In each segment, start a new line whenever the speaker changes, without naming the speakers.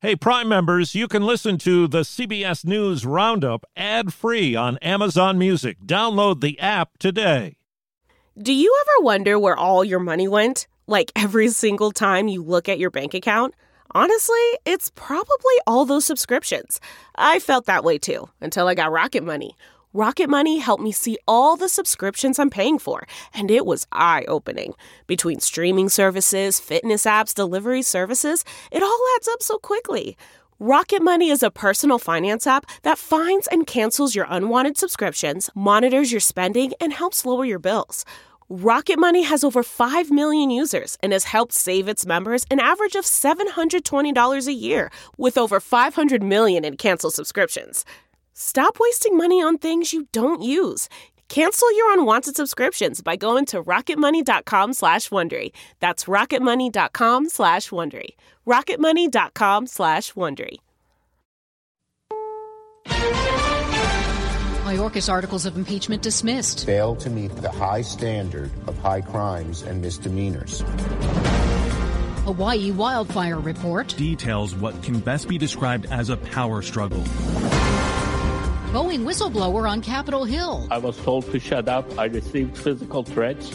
Hey, Prime members, you can listen to the CBS News Roundup ad-free on Amazon Music. Download the app today.
Do you ever wonder where all your money went? Like every single time you look at your bank account? Honestly, it's probably all those subscriptions. I felt that way too, until I got Rocket Money. Rocket Money helped me see all the subscriptions I'm paying for, and it was eye-opening. Between streaming services, fitness apps, delivery services, it all adds up so quickly. Rocket Money is a personal finance app that finds and cancels your unwanted subscriptions, monitors your spending, and helps lower your bills. Rocket Money has over 5 million users and has helped save its members an average of $720 a year, with over 500 million in canceled subscriptions. Stop wasting money on things you don't use. Cancel your unwanted subscriptions by going to rocketmoney.com/Wondery. That's rocketmoney.com/Wondery. rocketmoney.com/Wondery.
Mayorkas articles of impeachment dismissed.
Failed to meet the high standard of high crimes and misdemeanors.
Hawaii wildfire report
details what can best be described as a power struggle.
Boeing whistleblower on Capitol Hill.
I was told to shut up. I received physical threats.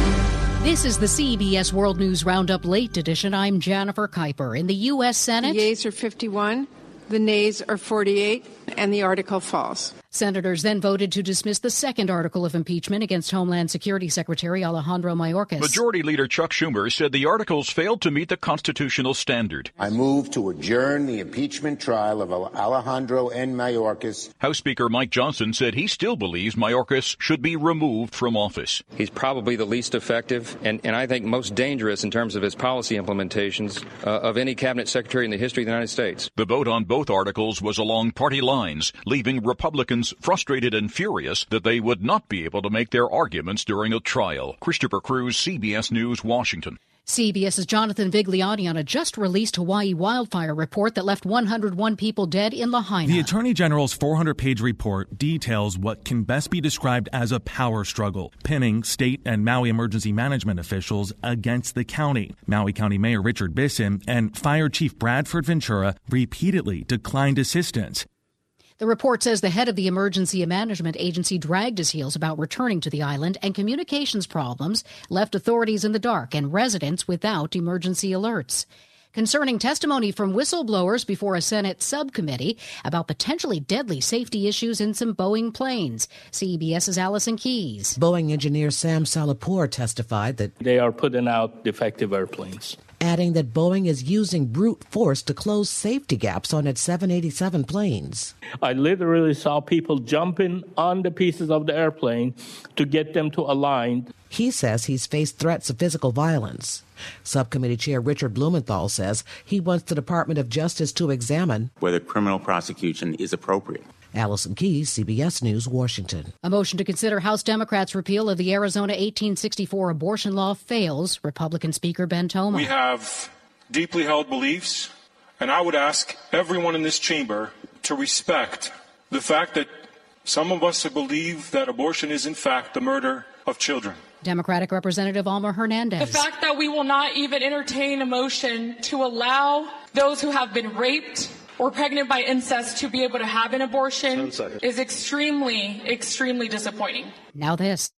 This is the CBS World News Roundup Late Edition. I'm Jennifer Kuiper. In the U.S. Senate,
the yeas are 51, the nays are 48, and the article falls.
Senators then voted to dismiss the second article of impeachment against Homeland Security Secretary Alejandro Mayorkas.
Majority Leader Chuck Schumer said the articles failed to meet the constitutional standard.
I move to adjourn the impeachment trial of Alejandro N. Mayorkas.
House Speaker Mike Johnson said he still believes Mayorkas should be removed from office.
He's probably the least effective and I think most dangerous in terms of his policy implementations of any cabinet secretary in the history of the United States.
The vote on both articles was along party lines, leaving Republicans frustrated and furious that they would not be able to make their arguments during a trial. Christopher Cruz, CBS News, Washington.
CBS's Jonathan Vigliani on a just-released Hawaii wildfire report that left 101 people dead in Lahaina.
The Attorney General's 400-page report details what can best be described as a power struggle, pinning state and Maui emergency management officials against the county. Maui County Mayor Richard Bisson and Fire Chief Bradford Ventura repeatedly declined assistance.
The report says the head of the Emergency Management Agency dragged his heels about returning to the island, and communications problems left authorities in the dark and residents without emergency alerts. Concerning testimony from whistleblowers before a Senate subcommittee about potentially deadly safety issues in some Boeing planes, CBS's Allison Keyes.
Boeing engineer Sam Salahpour testified that
they are putting out defective airplanes,
adding that Boeing is using brute force to close safety gaps on its 787 planes.
I literally saw people jumping on the pieces of the airplane to get them to align.
He says he's faced threats of physical violence. Subcommittee Chair Richard Blumenthal says he wants the Department of Justice to examine
whether criminal prosecution is appropriate.
Allison Keyes, CBS News, Washington.
A motion to consider House Democrats' repeal of the Arizona 1864 abortion law fails. Republican Speaker Ben Toma.
We have deeply held beliefs, and I would ask everyone in this chamber to respect the fact that some of us believe that abortion is in fact the murder of children.
Democratic Representative Alma Hernandez.
The fact that we will not even entertain a motion to allow those who have been raped or pregnant by incest to be able to have an abortion is extremely, extremely disappointing.
Now this.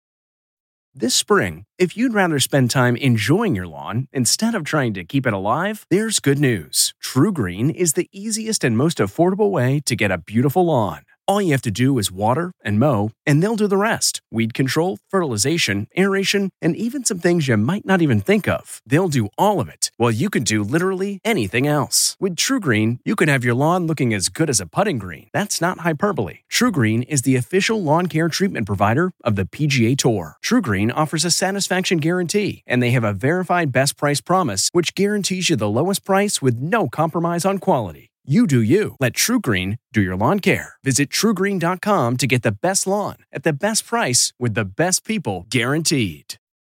This spring, if you'd rather spend time enjoying your lawn instead of trying to keep it alive, there's good news. True Green is the easiest and most affordable way to get a beautiful lawn. All you have to do is water and mow, and they'll do the rest. Weed control, fertilization, aeration, and even some things you might not even think of. They'll do all of it, while you can do literally anything else. With True Green, you can have your lawn looking as good as a putting green. That's not hyperbole. True Green is the official lawn care treatment provider of the PGA Tour. True Green offers a satisfaction guarantee, and they have a verified best price promise, which guarantees you the lowest price with no compromise on quality. You do you. Let True Green do your lawn care. Visit TrueGreen.com to get the best lawn at the best price with the best people guaranteed.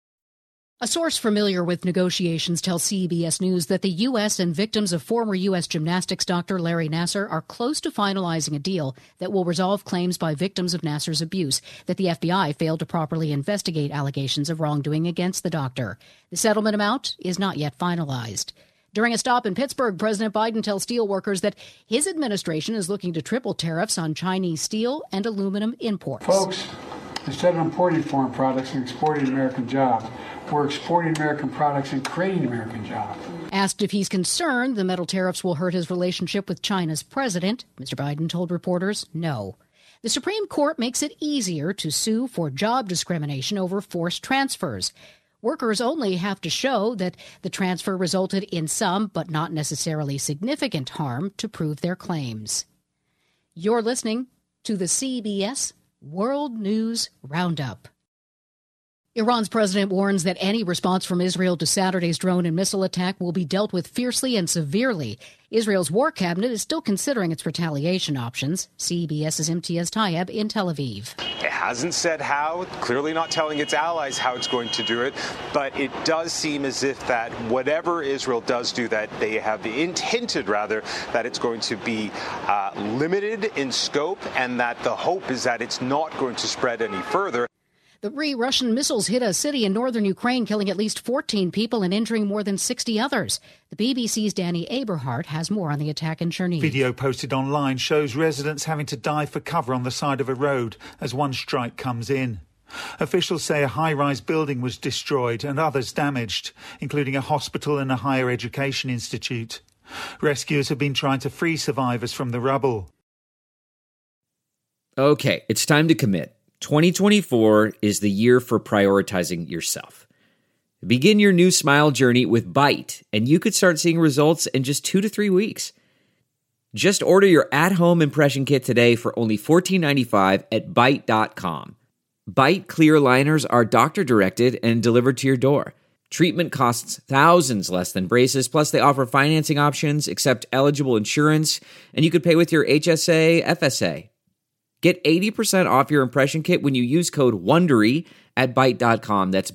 A source familiar with negotiations tells CBS News that the U.S. and victims of former U.S. gymnastics doctor Larry Nassar are close to finalizing a deal that will resolve claims by victims of Nassar's abuse that the FBI failed to properly investigate allegations of wrongdoing against the doctor. The settlement amount is not yet finalized. During a stop in Pittsburgh, President Biden tells steelworkers that his administration is looking to triple tariffs on Chinese steel and aluminum imports.
Folks, instead of importing foreign products and exporting American jobs, we're exporting American products and creating American jobs.
Asked if he's concerned the metal tariffs will hurt his relationship with China's president, Mr. Biden told reporters no. The Supreme Court makes it easier to sue for job discrimination over forced transfers. Workers only have to show that the transfer resulted in some, but not necessarily significant, harm to prove their claims. You're listening to the CBS World News Roundup. Iran's president warns that any response from Israel to Saturday's drone and missile attack will be dealt with fiercely and severely. Israel's war cabinet is still considering its retaliation options. CBS's Imtiaz Tayeb in Tel Aviv.
It hasn't said how, clearly not telling its allies how it's going to do it, but it does seem as if that whatever Israel does do, that they have hinted that it's going to be limited in scope, and that the hope is that it's not going to spread any further.
The 3 Russian missiles hit a city in northern Ukraine, killing at least 14 people and injuring more than 60 others. The BBC's Danny Aberhart has more on the attack in Chernihiv.
Video posted online shows residents having to dive for cover on the side of a road as one strike comes in. Officials say a high-rise building was destroyed and others damaged, including a hospital and a higher education institute. Rescuers have been trying to free survivors from the rubble.
Okay, it's time to commit. 2024 is the year for prioritizing yourself. Begin your new smile journey with Byte, and you could start seeing results in just 2 to 3 weeks. Just order your at-home impression kit today for only $14.95 at Byte.com. Byte clear liners are doctor-directed and delivered to your door. Treatment costs thousands less than braces, plus they offer financing options, accept eligible insurance, and you could pay with your HSA, FSA. Get 80% off your impression kit when you use code WONDERY at Byte.com. That's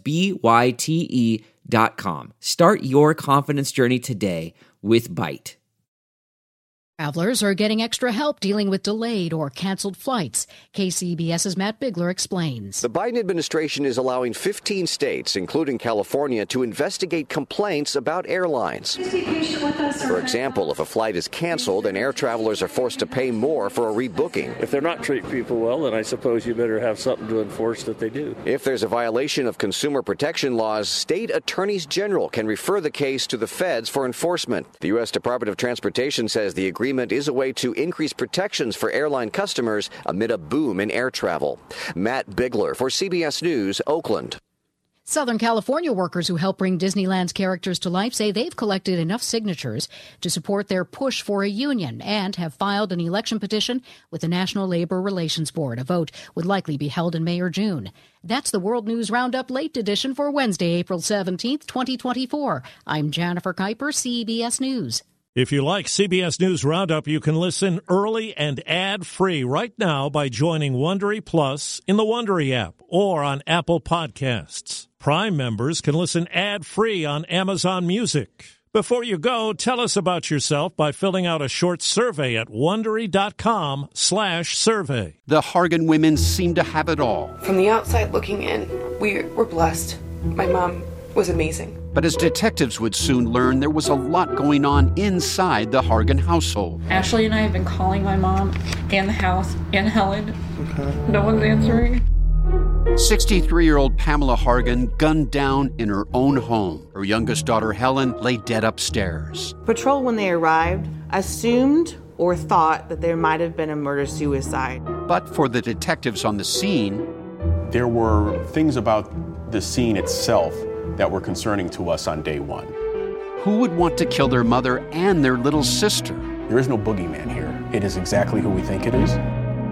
BYTE.com. Start your confidence journey today with Byte.
Travelers are getting extra help dealing with delayed or canceled flights. KCBS's Matt Bigler explains.
The Biden administration is allowing 15 states, including California, to investigate complaints about airlines. For example, if a flight is canceled and air travelers are forced to pay more for a rebooking.
If they're not treating people well, then I suppose you better have something to enforce that they do.
If there's a violation of consumer protection laws, state attorneys general can refer the case to the feds for enforcement. The U.S. Department of Transportation says the agreement is a way to increase protections for airline customers amid a boom in air travel. Matt Bigler for CBS News, Oakland.
Southern California workers who help bring Disneyland's characters to life say they've collected enough signatures to support their push for a union and have filed an election petition with the National Labor Relations Board. A vote would likely be held in May or June. That's the World News Roundup Late Edition for Wednesday, April 17th, 2024. I'm Jennifer Kuiper, CBS News.
If you like CBS News Roundup, you can listen early and ad-free right now by joining Wondery Plus in the Wondery app or on Apple Podcasts. Prime members can listen ad-free on Amazon Music. Before you go, tell us about yourself by filling out a short survey at Wondery.com/survey.
The Hargan women seem to have it all.
From the outside looking in, we're blessed. My mom was amazing.
But as detectives would soon learn, there was a lot going on inside the Hargan household.
Ashley and I have been calling my mom and the house and Helen. Okay. No one's answering.
63-year-old Pamela Hargan gunned down in her own home. Her youngest daughter, Helen, lay dead upstairs.
Patrol, when they arrived, assumed or thought that there might have been a murder-suicide.
But for the detectives on the scene,
there were things about the scene itself that were concerning to us on day one.
Who would want to kill their mother and their little sister?
There is no boogeyman here. It is exactly who we think it is.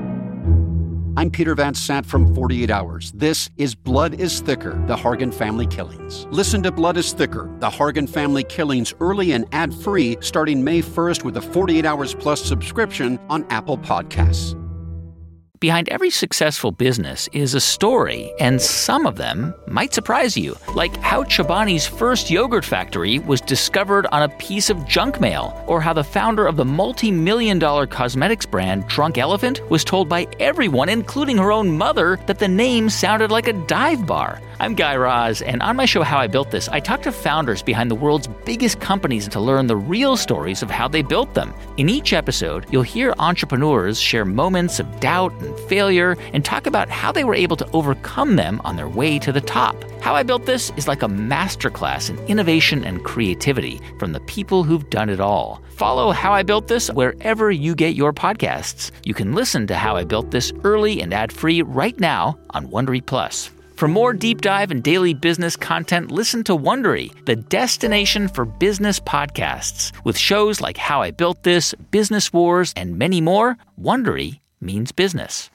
I'm Peter Van Sant from 48 Hours. This is Blood is Thicker, the Hargan Family Killings. Listen to Blood is Thicker, the Hargan Family Killings early and ad-free starting May 1st with a 48 Hours Plus subscription on Apple Podcasts.
Behind every successful business is a story, and some of them might surprise you. Like how Chobani's first yogurt factory was discovered on a piece of junk mail, or how the founder of the multi-million-dollar cosmetics brand Drunk Elephant was told by everyone, including her own mother, that the name sounded like a dive bar. I'm Guy Raz, and on my show How I Built This, I talk to founders behind the world's biggest companies to learn the real stories of how they built them. In each episode, you'll hear entrepreneurs share moments of doubt and failure and talk about how they were able to overcome them on their way to the top. How I Built This is like a masterclass in innovation and creativity from the people who've done it all. Follow How I Built This wherever you get your podcasts. You can listen to How I Built This early and ad-free right now on Wondery Plus. For more deep dive and daily business content, listen to Wondery, the destination for business podcasts. With shows like How I Built This, Business Wars, and many more, Wondery means business.